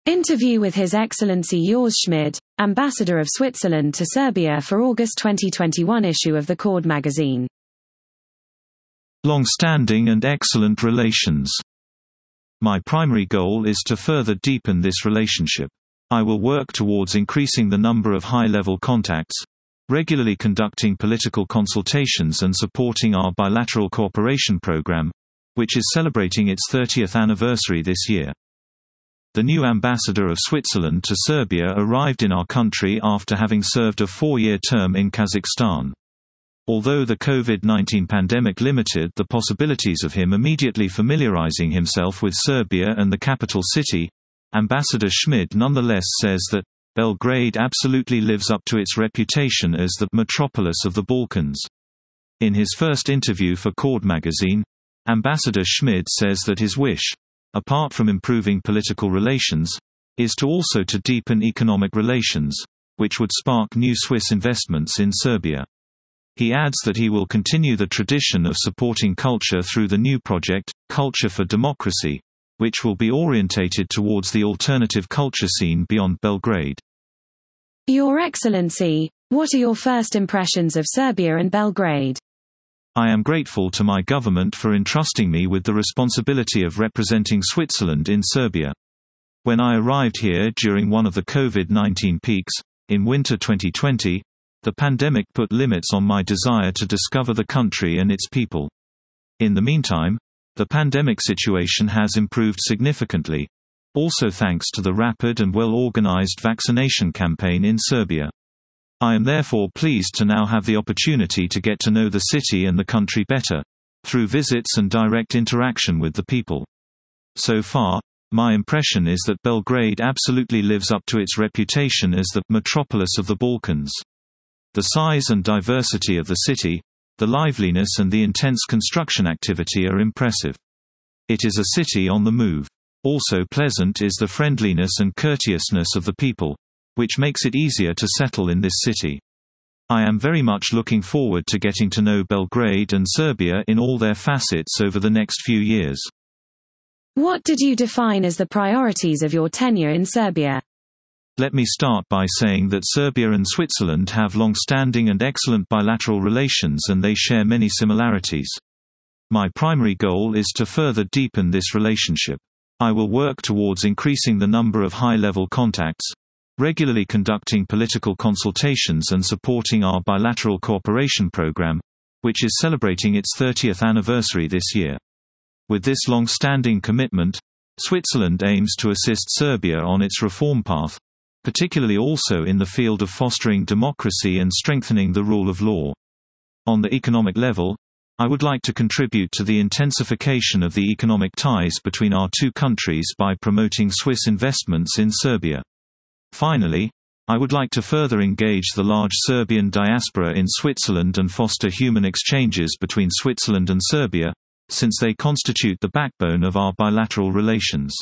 Interview with His Excellency Joř Šmíd, Ambassador of Switzerland to Serbia for August 2021 issue of the Cord magazine. Long-standing and excellent relations. My primary goal is to further deepen this relationship. I will work towards increasing the number of high-level contacts, regularly conducting political consultations and supporting our bilateral cooperation program, which is celebrating its 30th anniversary this year. The new ambassador of Switzerland to Serbia arrived in our country after having served a 4-year term in Kazakhstan. Although the COVID-19 pandemic limited the possibilities of him immediately familiarizing himself with Serbia and the capital city, Ambassador Šmíd nonetheless says that Belgrade absolutely lives up to its reputation as the metropolis of the Balkans. In his first interview for Cord magazine, Ambassador Šmíd says that his wish, apart from improving political relations, is to also to deepen economic relations, which would spark new Swiss investments in Serbia. He adds that he will continue the tradition of supporting culture through the new project, Culture for Democracy, which will be orientated towards the alternative culture scene beyond Belgrade. Your Excellency, what are your first impressions of Serbia and Belgrade? I am grateful to my government for entrusting me with the responsibility of representing Switzerland in Serbia. When I arrived here during one of the COVID-19 peaks, in winter 2020, the pandemic put limits on my desire to discover the country and its people. In the meantime, the pandemic situation has improved significantly, also thanks to the rapid and well-organized vaccination campaign in Serbia. I am therefore pleased to now have the opportunity to get to know the city and the country better, through visits and direct interaction with the people. So far, my impression is that Belgrade absolutely lives up to its reputation as the metropolis of the Balkans. The size and diversity of the city, the liveliness and the intense construction activity are impressive. It is a city on the move. Also pleasant is the friendliness and courteousness of the people, which makes it easier to settle in this city. I am very much looking forward to getting to know Belgrade and Serbia in all their facets over the next few years. What did you define as the priorities of your tenure in Serbia? Let me start by saying that Serbia and Switzerland have long-standing and excellent bilateral relations and they share many similarities. My primary goal is to further deepen this relationship. I will work towards increasing the number of high-level contacts, regularly conducting political consultations and supporting our bilateral cooperation program, which is celebrating its 30th anniversary this year. With this long-standing commitment, Switzerland aims to assist Serbia on its reform path, particularly also in the field of fostering democracy and strengthening the rule of law. On the economic level, I would like to contribute to the intensification of the economic ties between our two countries by promoting Swiss investments in Serbia. Finally, I would like to further engage the large Serbian diaspora in Switzerland and foster human exchanges between Switzerland and Serbia, since they constitute the backbone of our bilateral relations.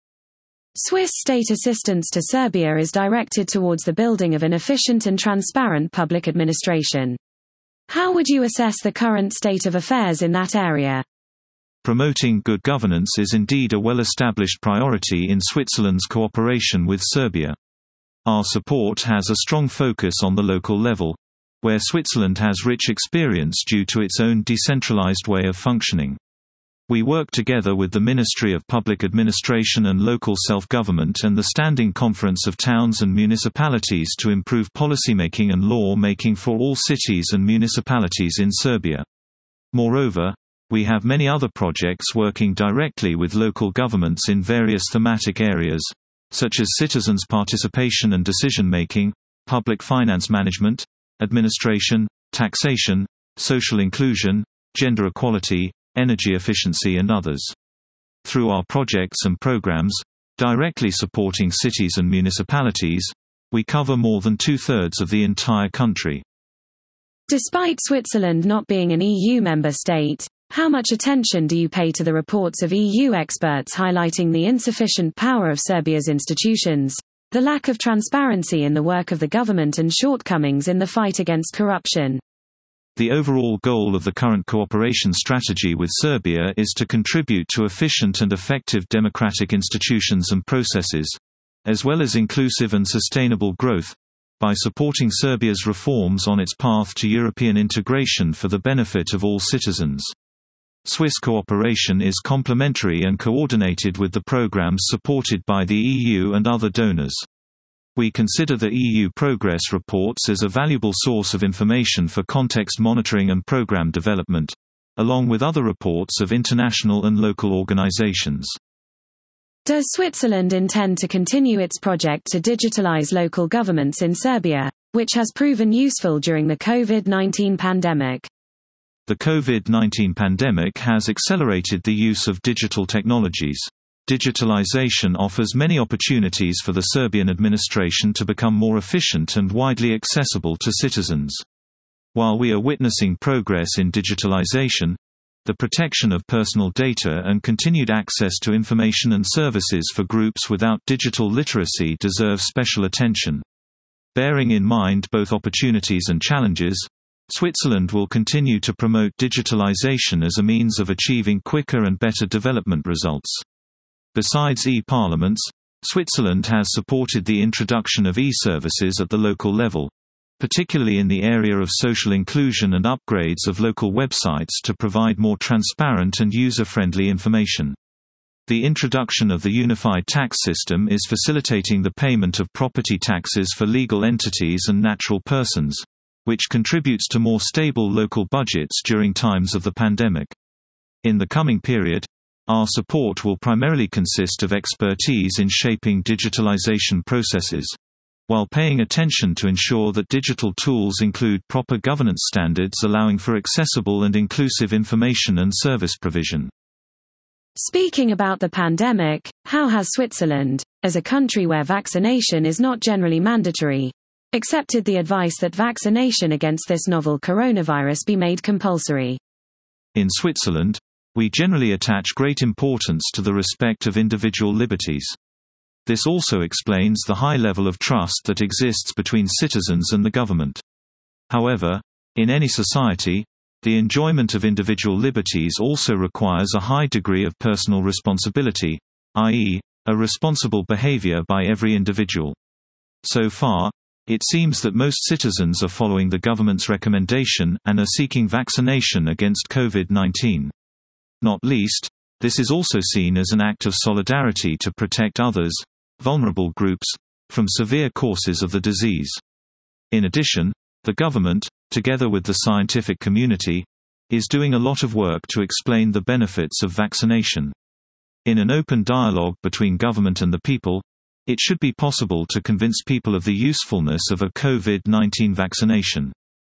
Swiss state assistance to Serbia is directed towards the building of an efficient and transparent public administration. How would you assess the current state of affairs in that area? Promoting good governance is indeed a well-established priority in Switzerland's cooperation with Serbia. Our support has a strong focus on the local level, where Switzerland has rich experience due to its own decentralized way of functioning. We work together with the Ministry of Public Administration and Local Self-Government and the Standing Conference of Towns and Municipalities to improve policymaking and law-making for all cities and municipalities in Serbia. Moreover, we have many other projects working directly with local governments in various thematic areas, such as citizens' participation and decision-making, public finance management, administration, taxation, social inclusion, gender equality, energy efficiency and others. Through our projects and programs, directly supporting cities and municipalities, we cover more than 2/3 of the entire country. Despite Switzerland not being an EU member state, how much attention do you pay to the reports of EU experts highlighting the insufficient power of Serbia's institutions, the lack of transparency in the work of the government and shortcomings in the fight against corruption? The overall goal of the current cooperation strategy with Serbia is to contribute to efficient and effective democratic institutions and processes, as well as inclusive and sustainable growth, by supporting Serbia's reforms on its path to European integration for the benefit of all citizens. Swiss cooperation is complementary and coordinated with the programs supported by the EU and other donors. We consider the EU progress reports as a valuable source of information for context monitoring and program development, along with other reports of international and local organizations. Does Switzerland intend to continue its project to digitalize local governments in Serbia, which has proven useful during the COVID-19 pandemic? The COVID-19 pandemic has accelerated the use of digital technologies. Digitalization offers many opportunities for the Serbian administration to become more efficient and widely accessible to citizens. While we are witnessing progress in digitalization, the protection of personal data and continued access to information and services for groups without digital literacy deserve special attention. Bearing in mind both opportunities and challenges, Switzerland will continue to promote digitalization as a means of achieving quicker and better development results. Besides e-parliaments, Switzerland has supported the introduction of e-services at the local level, particularly in the area of social inclusion and upgrades of local websites to provide more transparent and user-friendly information. The introduction of the unified tax system is facilitating the payment of property taxes for legal entities and natural persons, which contributes to more stable local budgets during times of the pandemic. In the coming period, our support will primarily consist of expertise in shaping digitalization processes, while paying attention to ensure that digital tools include proper governance standards allowing for accessible and inclusive information and service provision. Speaking about the pandemic, how has Switzerland, as a country where vaccination is not generally mandatory, accepted the advice that vaccination against this novel coronavirus be made compulsory? In Switzerland, we generally attach great importance to the respect of individual liberties. This also explains the high level of trust that exists between citizens and the government. However, in any society, the enjoyment of individual liberties also requires a high degree of personal responsibility, i.e., a responsible behavior by every individual. So far, it seems that most citizens are following the government's recommendation and are seeking vaccination against COVID-19. Not least, this is also seen as an act of solidarity to protect others, vulnerable groups, from severe courses of the disease. In addition, the government, together with the scientific community, is doing a lot of work to explain the benefits of vaccination. In an open dialogue between government and the people, it should be possible to convince people of the usefulness of a COVID-19 vaccination.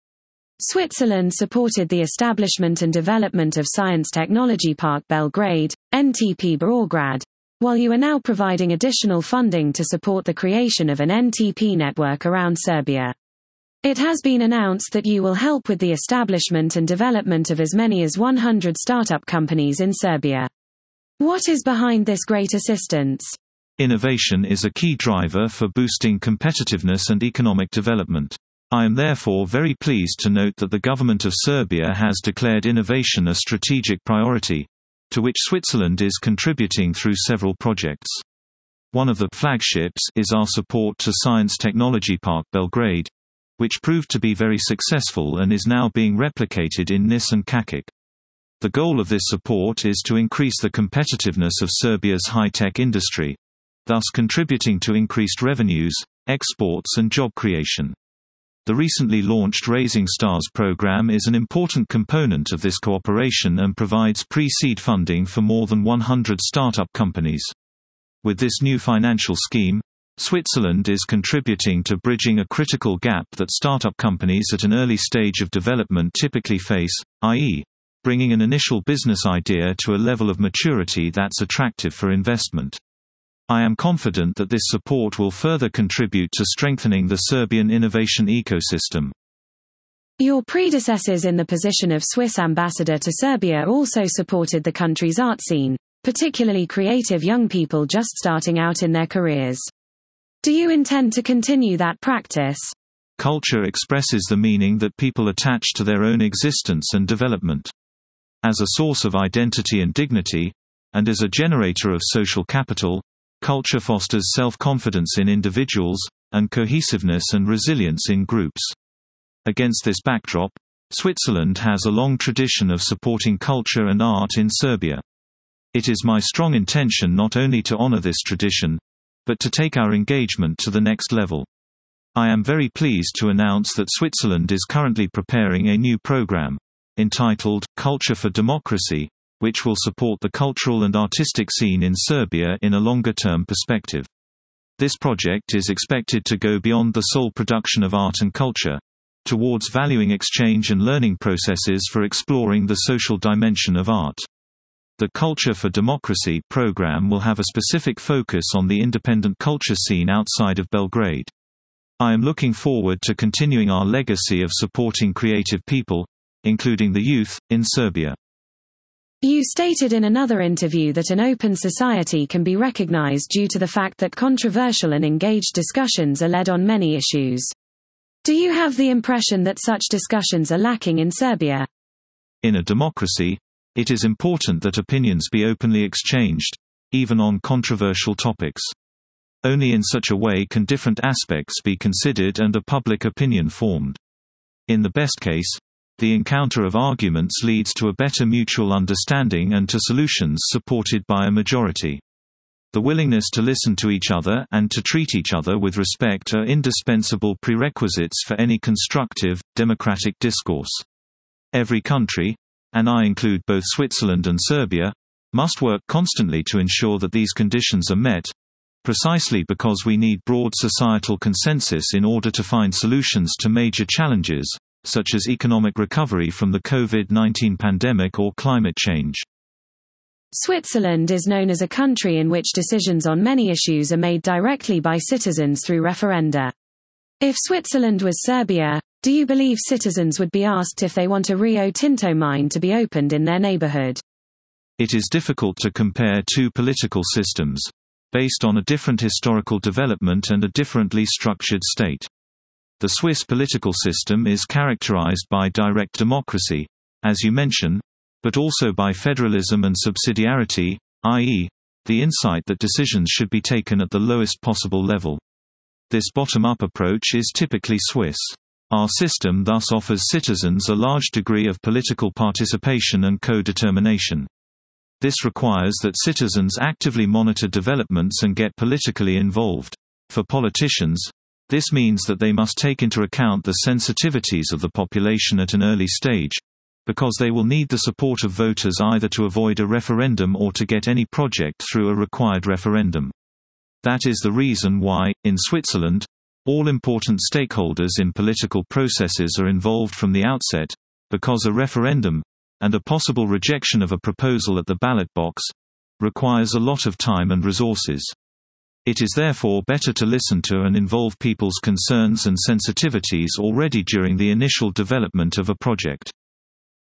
Switzerland supported the establishment and development of Science Technology Park Belgrade, NTP Beograd, while you are now providing additional funding to support the creation of an NTP network around Serbia. It has been announced that you will help with the establishment and development of as many as 100 startup companies in Serbia. What is behind this great assistance? Innovation is a key driver for boosting competitiveness and economic development. I am therefore very pleased to note that the government of Serbia has declared innovation a strategic priority, to which Switzerland is contributing through several projects. One of the flagships is our support to Science Technology Park Belgrade, which proved to be very successful and is now being replicated in Nis and Kachik. The goal of this support is to increase the competitiveness of Serbia's high-tech industry, thus contributing to increased revenues, exports and job creation. The recently launched Raising Stars program is an important component of this cooperation and provides pre-seed funding for more than 100 startup companies. With this new financial scheme, Switzerland is contributing to bridging a critical gap that startup companies at an early stage of development typically face, i.e., bringing an initial business idea to a level of maturity that's attractive for investment. I am confident that this support will further contribute to strengthening the Serbian innovation ecosystem. Your predecessors in the position of Swiss ambassador to Serbia also supported the country's art scene, particularly creative young people just starting out in their careers. Do you intend to continue that practice? Culture expresses the meaning that people attach to their own existence and development. As a source of identity and dignity, and as a generator of social capital, Culture fosters self-confidence in individuals, and cohesiveness and resilience in groups. Against this backdrop, Switzerland has a long tradition of supporting culture and art in Serbia. It is my strong intention not only to honor this tradition, but to take our engagement to the next level. I am very pleased to announce that Switzerland is currently preparing a new program, entitled Culture for Democracy, which will support the cultural and artistic scene in Serbia in a longer-term perspective. This project is expected to go beyond the sole production of art and culture, towards valuing exchange and learning processes for exploring the social dimension of art. The Culture for Democracy program will have a specific focus on the independent culture scene outside of Belgrade. I am looking forward to continuing our legacy of supporting creative people, including the youth, in Serbia. You stated in another interview that an open society can be recognized due to the fact that controversial and engaged discussions are led on many issues. Do you have the impression that such discussions are lacking in Serbia? In a democracy, it is important that opinions be openly exchanged, even on controversial topics. Only in such a way can different aspects be considered and a public opinion formed. In the best case, the encounter of arguments leads to a better mutual understanding and to solutions supported by a majority. The willingness to listen to each other and to treat each other with respect are indispensable prerequisites for any constructive, democratic discourse. Every country, and I include both Switzerland and Serbia, must work constantly to ensure that these conditions are met, precisely because we need broad societal consensus in order to find solutions to major challenges, such as economic recovery from the COVID-19 pandemic or climate change. Switzerland is known as a country in which decisions on many issues are made directly by citizens through referenda. If Switzerland was Serbia, do you believe citizens would be asked if they want a Rio Tinto mine to be opened in their neighborhood? It is difficult to compare two political systems, based on a different historical development and a differently structured state. The Swiss political system is characterized by direct democracy, as you mention, but also by federalism and subsidiarity, i.e., the insight that decisions should be taken at the lowest possible level. This bottom-up approach is typically Swiss. Our system thus offers citizens a large degree of political participation and co-determination. This requires that citizens actively monitor developments and get politically involved. For politicians, this means that they must take into account the sensitivities of the population at an early stage, because they will need the support of voters either to avoid a referendum or to get any project through a required referendum. That is the reason why, in Switzerland, all important stakeholders in political processes are involved from the outset, because a referendum, and a possible rejection of a proposal at the ballot box, requires a lot of time and resources. It is therefore better to listen to and involve people's concerns and sensitivities already during the initial development of a project.